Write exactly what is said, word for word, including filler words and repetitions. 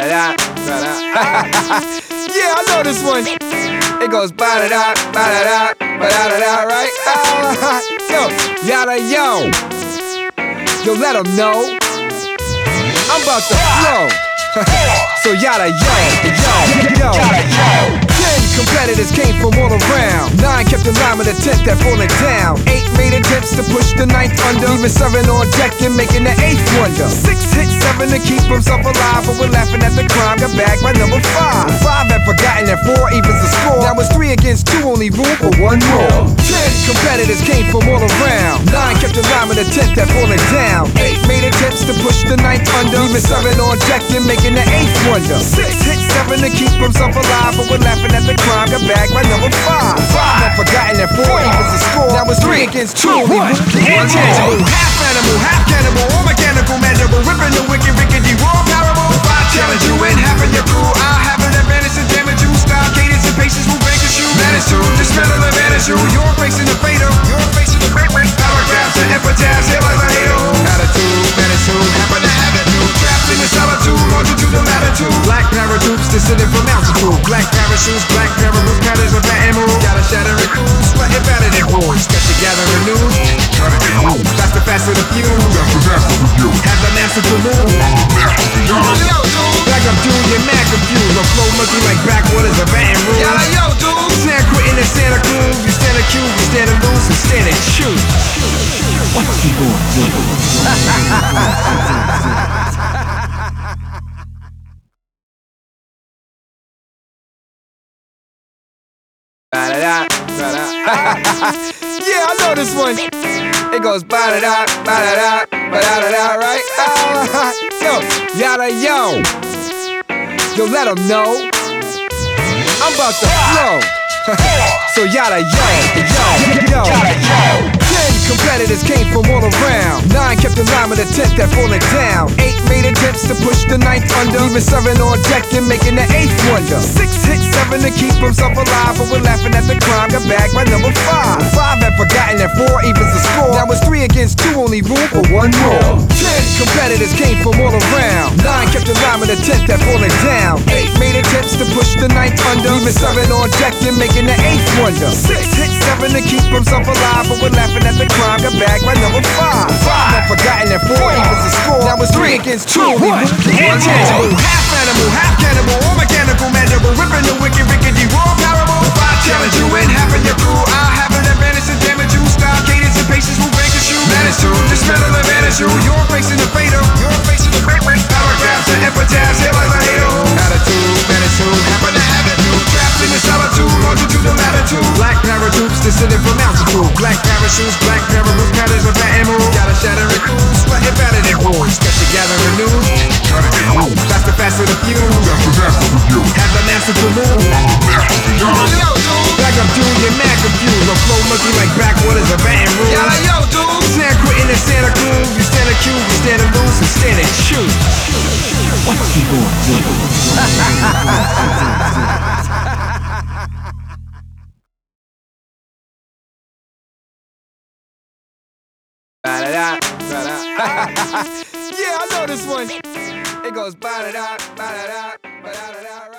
Ba-da-da, ba-da. Yeah, I know this one. It goes ba-da-da, ba-da-da, ba-da-da-da, right? Uh, yo, yada yo. Yo, let them know I'm about to flow. So yada yo, yo, yo. Ten competitors came from all around. Nine kept in line with a tenth that falling down. Eight made attempts to push the ninth under. Even seven on deck and making the eighth wonder. Six hit seven to keep himself alive, but we're laughing at the crime. Got bagged by number five. Five had forgotten that four evens the score. Now it's three against two, only room for one more. Ten competitors came from all around. Nine kept in line with a tenth that falling down. Eight made attempts to push the ninth under. Even seven on deck and making the eighth wonder. Six hit seven to keep himself alive, but we're laughing at the crime. Got bagged by number five. Five had forgotten that four evens the score. Now it's three against two, only room for one more. Half animal, half cannibal, all mechanical, magical, ripping the wicked, rickety, raw parable. If I challenge you and half of your crew, I'll have an advantage to damage you. Style, cadence, and patience will break a shoe. Manage to dismantle and vanish you. You're facing the fatal, you're facing the great way. Paragraphs and epitaphs, here like a halo. Attitude, manitude, happen to have it new. Trapped in the solitude, longitude and latitude. Black parachutes descending from altitude. Black parachutes, black parachute patterns of that emerald. Gotta shatter it cool, sweat it better than rules. Sketch together and news. Faster, faster the fuse. Have the master to move. Back up, dude, you're mad confused. A flow monkey like backwaters of Baton Rouge. Yo, yo, dude. San Quentin and Santa Cruz. You stand accused, you stand loose, and stand and shoot. What you gonna do? Ba-da-da, ba-da. Yeah, I know this one. It goes ba-da-da, ba-da-da, ba-da-da-da, right? Uh, yo, yada yo. Yo, let them know I'm about to flow. So yada yo, yo, yo. Ten competitors came from all around. Nine kept in line with a tenth that falling down. Eight made attempts to push the ninth under. Even seven on deck and making the eighth wonder. Six hit seven to keep himself alive, but we're laughing at the crime. Got bagged by number five. Five had forgotten that four evens the score. Now it's three against two, only room for one more. Ten competitors came from all around. Nine kept in line with a tenth that falling down. Eight made attempts to push the ninth under. Even seven on deck and making the eighth wonder. Six hit seven to keep himself alive, but we're laughing at the crime. Got bagged by number five. Five had forgotten that four evens the score. Now it's three against two, only room for one more. Half animal, half cannibal, all mechanical, magical, ripping the wicked, rickety, raw parable. If I challenge you and half of your crew, I'll have an advantage to damage you. Style, cadence, and patience will break a shoe. Manage to dismantle and vanish you. You're facing the fatal, you're facing the great way. Paragraphs and epitaphs, here like a halo. Attitude, manitude, happen to have it new. Trapped in the solitude, longitude and latitude. Black parachutes descending from altitude. Black parachutes, black parachute patterns of that emerald. Gotta shatter it cool, sweat it better than rules. Sketch together and news. Faster, faster the fuse. Have the master to move. Back up, dude, you're mad confused. A flow monkey like backwaters of Baton Rouge. Yo, yo, dude. San Quentin and Santa Cruz. You stand accused, you stand loose, and stand and shoot. What you gonna do? Ba-da-da, ba-da. Yeah, I know this one. It goes ba-da-da, ba-da-da, ba-da-da-da.